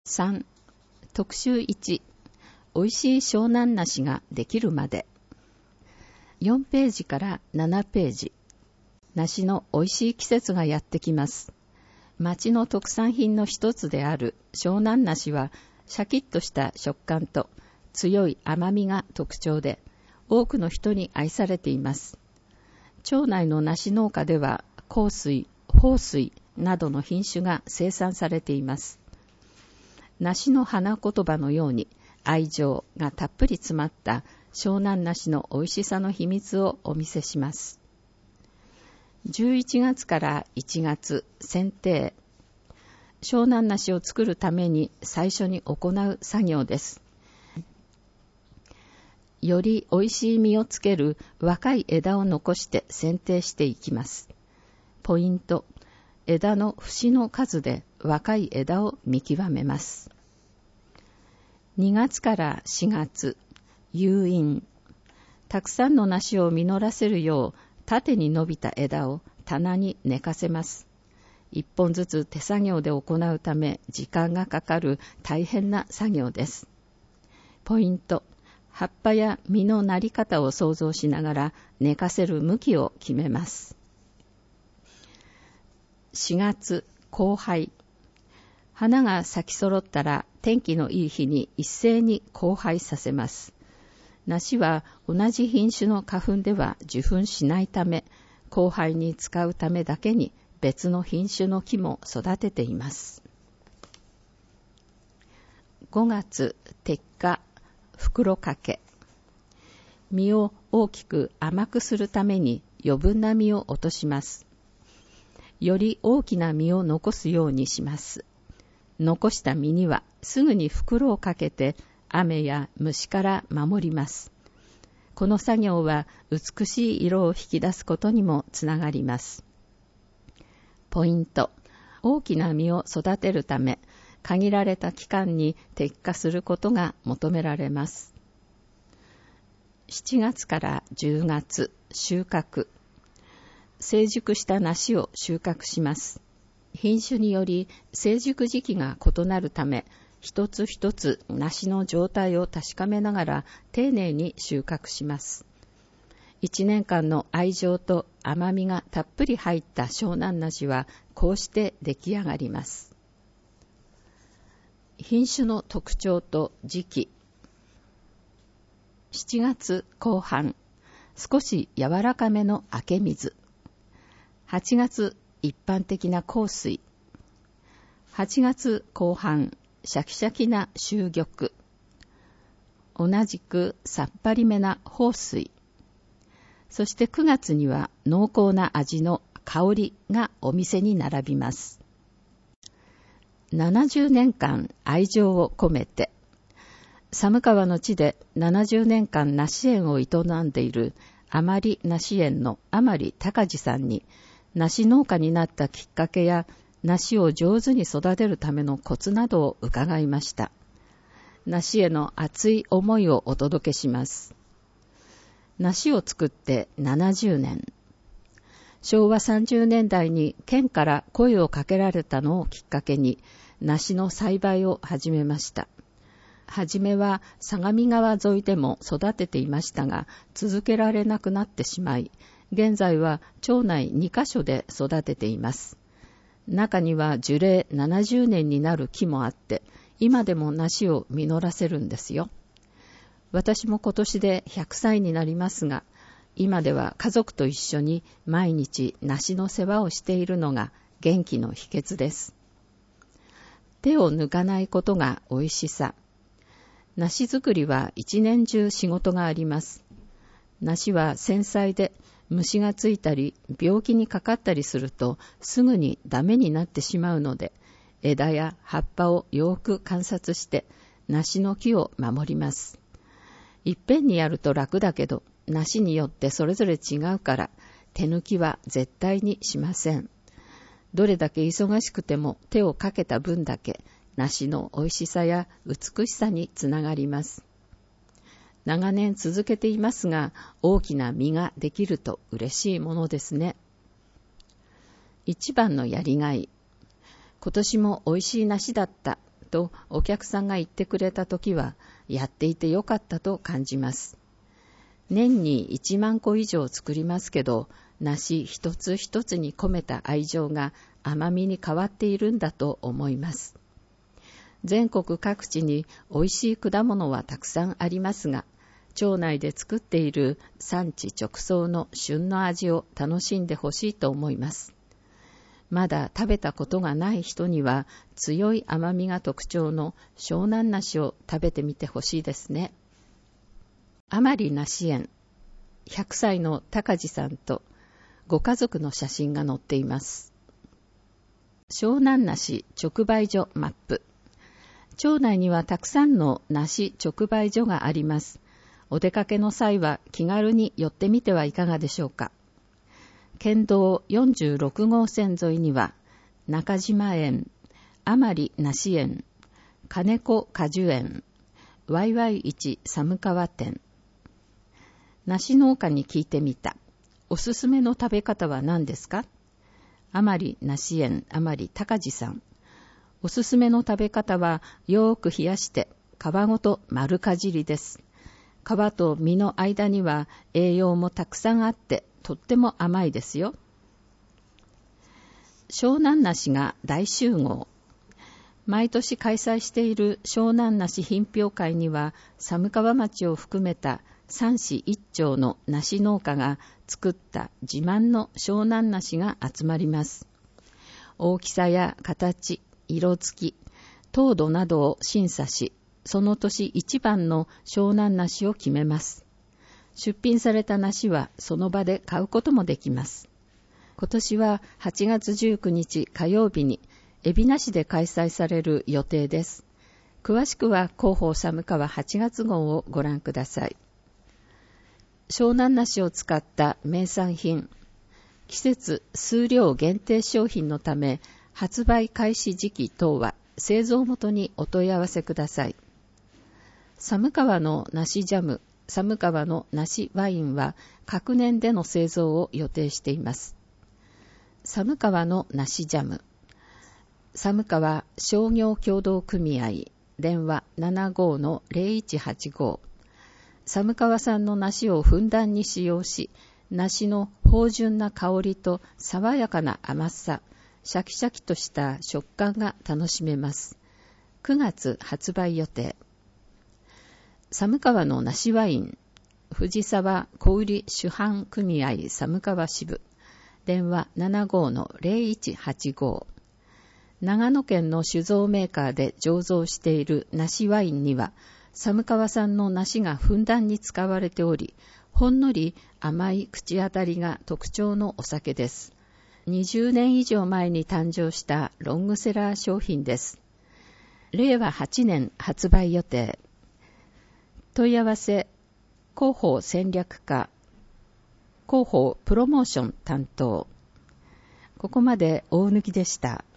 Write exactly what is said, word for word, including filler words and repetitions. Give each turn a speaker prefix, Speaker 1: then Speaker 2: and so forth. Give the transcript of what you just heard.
Speaker 1: さん、特集いち、おいしい湘南梨ができるまで。よんページからななページ。梨のおいしい季節がやってきます。町の特産品の一つである湘南梨は、シャキッとした食感と強い甘みが特徴で、多くの人に愛されています。町内の梨農家では、香水、豊水などの品種が生産されています。梨の花言葉のように愛情がたっぷり詰まった湘南梨の美味しさの秘密をお見せします。じゅういちがつからいちがつ、剪定。湘南梨を作るために最初に行う作業です。より美味しい実をつける若い枝を残して剪定していきます。ポイント、枝の節の数で若い枝を見極めます。にがつからしがつ、誘引。たくさんの梨を実らせるよう縦に伸びた枝を棚に寝かせます。一本ずつ手作業で行うため時間がかかる大変な作業です。ポイント、葉っぱや実のなり方を想像しながら寝かせる向きを決めます。しがつ、交配。花が咲き揃ったら天気のいい日に一斉に交配させます。梨は同じ品種の花粉では受粉しないため、交配に使うためだけに別の品種の木も育てています。ごがつ、摘果、袋掛け。実を大きく甘くするために余分な実を落とします。より大きな実を残すようにします。残した実にはすぐに袋をかけて雨や虫から守ります。この作業は美しい色を引き出すことにもつながります。ポイント、大きな実を育てるため限られた期間に摘果することが求められます。しちがつからじゅうがつ、収穫。成熟した梨を収穫します。品種により成熟時期が異なるため、一つ一つ梨の状態を確かめながら丁寧に収穫します。一年間の愛情と甘みがたっぷり入った湘南梨はこうして出来上がります。品種の特徴と時期。しちがつ後半、少し柔らかめの明け水。はちがつ、一般的な香水。はちがつ後半、シャキシャキな秋玉。同じくさっぱりめな豊水。そしてくがつには濃厚な味の香りがお店に並びます。ななじゅうねんかん愛情を込めて。寒川の地でななじゅうねんかん梨園を営んでいる甘利梨園の甘利隆二さんに、梨農家になったきっかけや梨を上手に育てるためのコツなどを伺いました。梨への熱い思いをお届けします。梨を作ってななじゅうねん。しょうわさんじゅうねんだいに県から声をかけられたのをきっかけに梨の栽培を始めました。はじめは相模川沿いでも育てていましたが、続けられなくなってしまい、現在は町内にかしょで育てています。中には樹齢ななじゅうねんになる木もあって、今でも梨を実らせるんですよ。私も今年でひゃくさいになりますが、今では家族と一緒に毎日梨の世話をしているのが元気の秘訣です。手を抜かないことが美味しさ。梨作りは一年中仕事があります。梨は繊細で虫がついたり病気にかかったりするとすぐにダメになってしまうので、枝や葉っぱをよく観察して梨の木を守ります。いっぺんにやると楽だけど、梨によってそれぞれ違うから手抜きは絶対にしません。どれだけ忙しくても手をかけた分だけ梨の美味しさや美しさにつながります。長年続けていますが、大きな実ができると嬉しいものですね。一番のやりがい。今年も美味しい梨だったとお客さんが言ってくれたときは、やっていてよかったと感じます。年にいちまんこ以上作りますけど、梨一つ一つに込めた愛情が甘みに変わっているんだと思います。全国各地に美味しい果物はたくさんありますが、町内で作っている産地直送の旬の味を楽しんでほしいと思います。まだ食べたことがない人には強い甘みが特徴の湘南梨を食べてみてほしいですね。甘利梨園、ひゃくさいの高地さんとご家族の写真が載っています。湘南梨直売所マップ。町内にはたくさんの梨直売所があります。お出かけの際は気軽に寄ってみてはいかがでしょうか。県道よんじゅうろくごう線沿いには、中島園、甘利梨園、金子果樹園、ワイワイ市寒川店。梨農家に聞いてみた。おすすめの食べ方は何ですか？甘利梨園、甘利高地さん。おすすめの食べ方は、よーく冷やして、皮ごと丸かじりです。皮と実の間には栄養もたくさんあって、とっても甘いですよ。湘南梨が大集合。毎年開催している湘南梨品評会には、寒川町を含めた三市一町の梨農家が作った自慢の湘南梨が集まります。大きさや形、色付き、糖度などを審査し、その年一番の湘南梨を決めます。出品された梨はその場で買うこともできます。今年ははちがつじゅうくにち火曜日に海老名市で開催される予定です。詳しくは広報寒川はちがつごうをご覧ください。湘南梨を使った名産品、季節数量限定商品のため、発売開始時期等は製造元にお問い合わせください。寒川の梨ジャム、寒川の梨ワインは各年での製造を予定しています。寒川の梨ジャム、寒川商業協同組合、電話 ななごのゼロいちはちご。寒川産の梨をふんだんに使用し、梨の芳醇な香りと爽やかな甘さ、シャキシャキとした食感が楽しめます。くがつ発売予定。寒川の梨ワイン、藤沢小売主販組合寒川支部、電話 ななごのゼロいちはちご。長野県の酒造メーカーで醸造している梨ワインには、寒川産の梨がふんだんに使われており、ほんのり甘い口当たりが特徴のお酒です。にじゅうねん以上前に誕生したロングセラー商品です。れいわはちねん発売予定。問い合わせ、広報戦略課、広報プロモーション担当。ここまで大貫でした。